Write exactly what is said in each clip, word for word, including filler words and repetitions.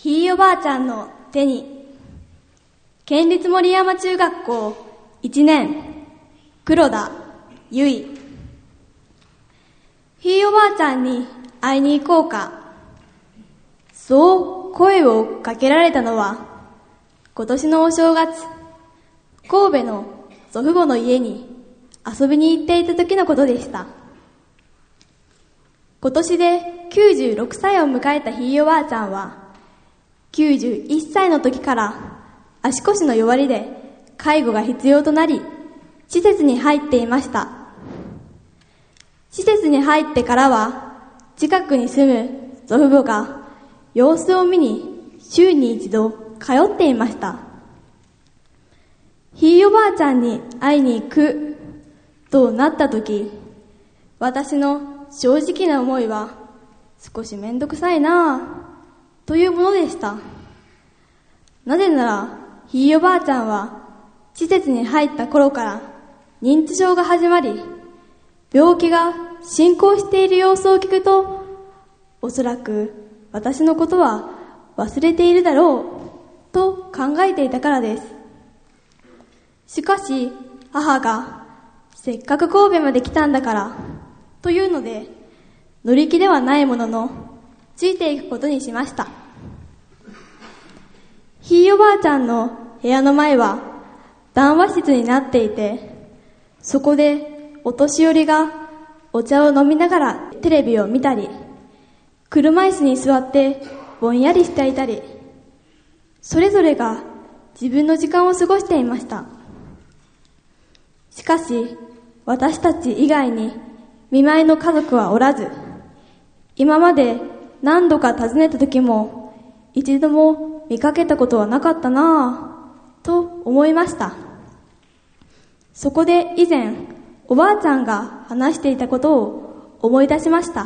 ひいおばあちゃんの手に。県立森山中学校いちねん、黒田ゆい。ひいおばあちゃんに会いに行こうか。そう声をかけられたのは、今年のお正月、神戸の祖父母の家に遊びに行っていた時のことでした。今年できゅうじゅうろくさいを迎えたひいおばあちゃんは、きゅうじゅういっさいの時から足腰の弱りで介護が必要となり、施設に入っていました。施設に入ってからは、近くに住む祖父母が様子を見に週に一度通っていました。ひいおばあちゃんに会いに行くとなった時、私の正直な思いは、少しめんどくさいなぁというものでした。なぜなら、ひいおばあちゃんは施設に入った頃から認知症が始まり、病気が進行している様子を聞くと、おそらく私のことは忘れているだろうと考えていたからです。しかし母が、せっかく神戸まで来たんだからというので、乗り気ではないもののついていくことにしました。ひいおばあちゃんの部屋の前は談話室になっていて、そこでお年寄りがお茶を飲みながらテレビを見たり、車椅子に座ってぼんやりしていたり、それぞれが自分の時間を過ごしていました。しかし私たち以外に見舞いの家族はおらず、今まで何度か訪ねた時も一度も見かけたことはなかったなぁと思いました。そこで以前おばあちゃんが話していたことを思い出しました。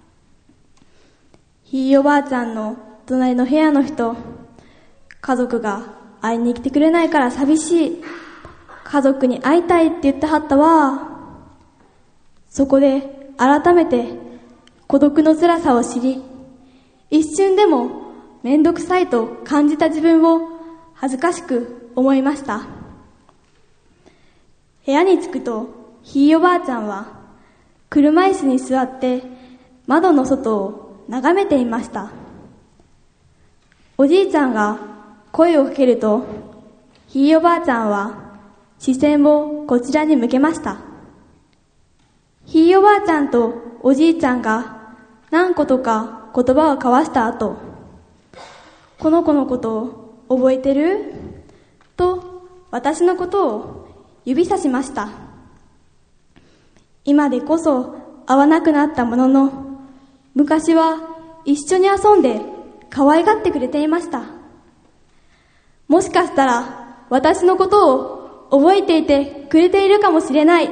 ひいおばあちゃんの隣の部屋の人、家族が会いに来てくれないから寂しい、家族に会いたいって言ってはったわ。そこで改めて孤独の辛さを知り、一瞬でもめんどくさいと感じた自分を恥ずかしく思いました。部屋に着くと、ひいおばあちゃんは車椅子に座って窓の外を眺めていました。おじいちゃんが声をかけると、ひいおばあちゃんは視線をこちらに向けました。ひいおばあちゃんとおじいちゃんが何個とか言葉を交わした後、この子のことを覚えてる？と私のことを指さしました。今でこそ会わなくなったものの、昔は一緒に遊んで可愛がってくれていました。もしかしたら私のことを覚えていてくれているかもしれない。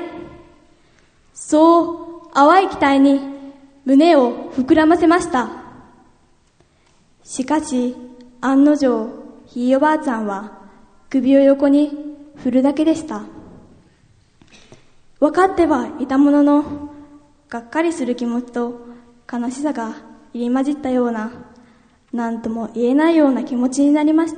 そう淡い期待に胸を膨らませました。しかし案の定、ひいおばあちゃんは首を横に振るだけでした。分かってはいたものの、がっかりする気持ちと悲しさが入り混じったような、何とも言えないような気持ちになりました。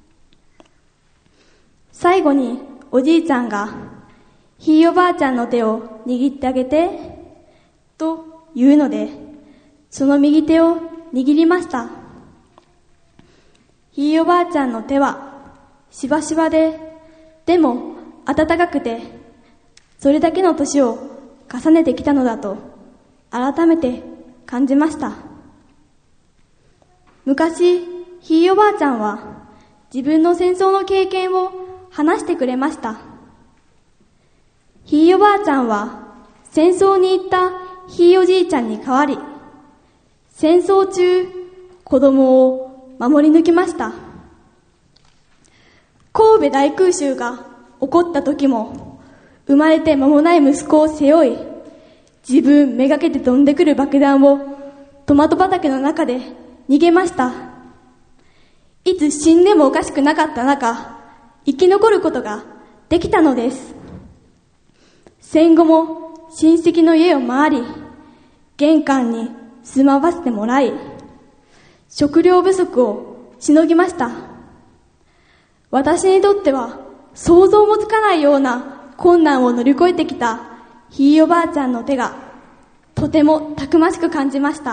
最後におじいちゃんが、ひいおばあちゃんの手を握ってあげてと言うので、その右手を握りました。ひいおばあちゃんの手はしばしばで、でも温かくて、それだけの年を重ねてきたのだと改めて感じました。昔、ひいおばあちゃんは自分の戦争の経験を話してくれました。ひいおばあちゃんは戦争に行ったひいおじいちゃんに代わり、戦争中子供を守り抜きました。神戸大空襲が起こった時も、生まれて間もない息子を背負い、自分めがけて飛んでくる爆弾をトマト畑の中で逃げました。いつ死んでもおかしくなかった中、生き残ることができたのです。戦後も親戚の家を回り、玄関に住まわせてもらい、 食料不足をしのぎました。私にとっては想像もつかないような困難を乗り越えてきたひいおばあちゃんの手がとてもたくましく感じました。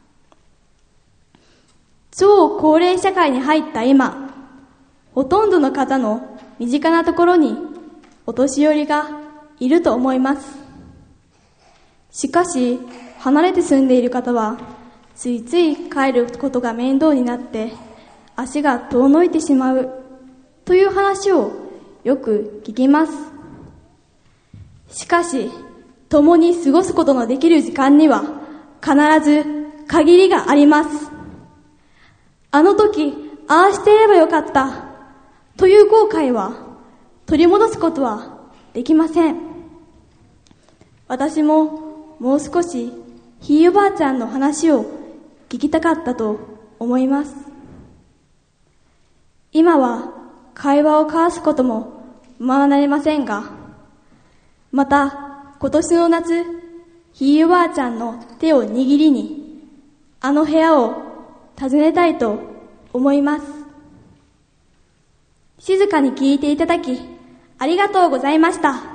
超高齢社会に入った今、ほとんどの方の身近なところにお年寄りがいると思います。しかし、離れて住んでいる方はついつい帰ることが面倒になって足が遠のいてしまうという話をよく聞きます。しかし、共に過ごすことのできる時間には必ず限りがあります。あの時、ああしていればよかったという後悔は取り戻すことはできません。私ももう少しひいおばあちゃんの話を聞きたかったと思います。今は会話を交わすこともままなりませんが、また今年の夏、ひいおばあちゃんの手を握りにあの部屋を訪ねたいと思います。静かに聞いていただきありがとうございました。